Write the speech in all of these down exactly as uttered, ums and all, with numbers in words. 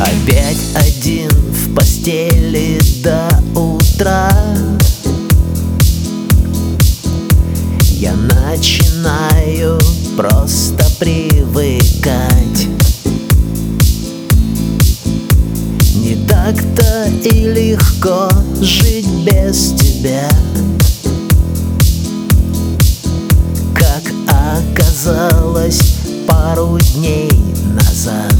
Опять один в постели до утра. Я начинаю просто привыкать. Не так-то и легко жить без тебя, как оказалось пару дней назад.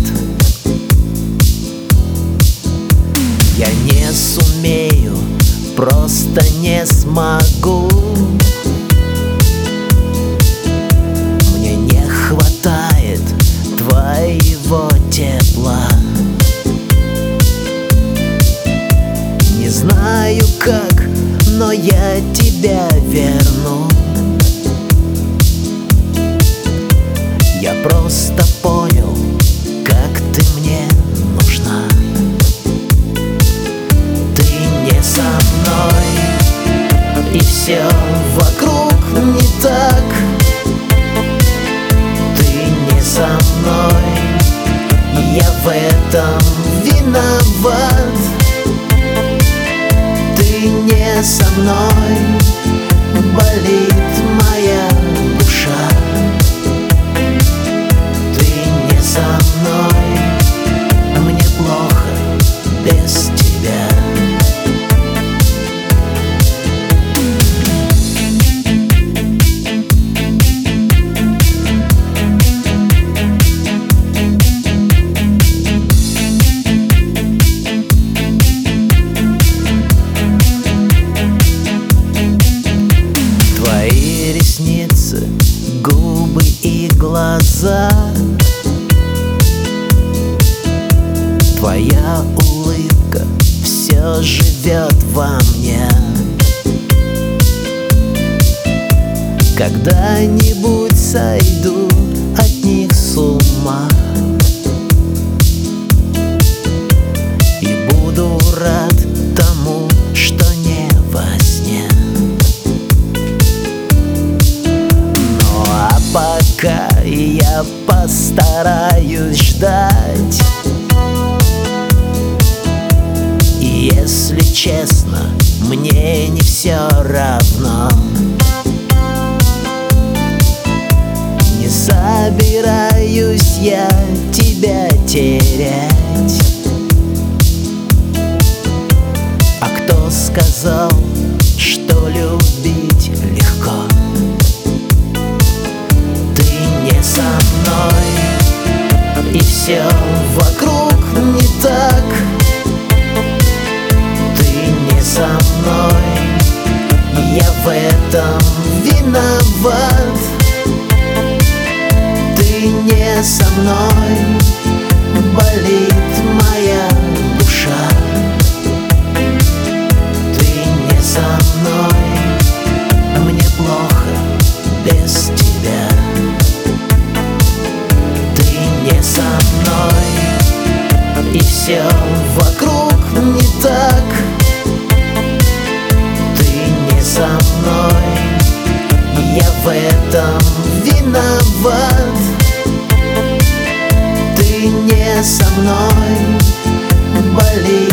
Я не сумею, просто не смогу. Мне не хватает твоего тепла. Не знаю как, но я тебя верну. Я просто понял, как ты мне нужна. Ты не со мной, и все вокруг не так. Ты не со мной, я в этом виноват. Ты не со мной, болит моя душа. Ты не со мной, мне плохо без тебя. Твои ресницы, губы и глаза, твоя улыбка все живет во мне. Когда-нибудь сойду от них с ума и буду рад тому, что не во сне. Ну а пока я постараюсь ждать. И если честно, мне не все равно. Не собираюсь я тебя терять. А кто сказал, что любить легко? Ты не со мной, и все вокруг не так. Ты не со мной, я в этом виноват. Ты не со мной, болит моя душа. Ты не со мной, мне плохо без тебя. Ты не со мной, и все вокруг не так. Ты не со мной, я в этом виноват. Ты не со мной, болит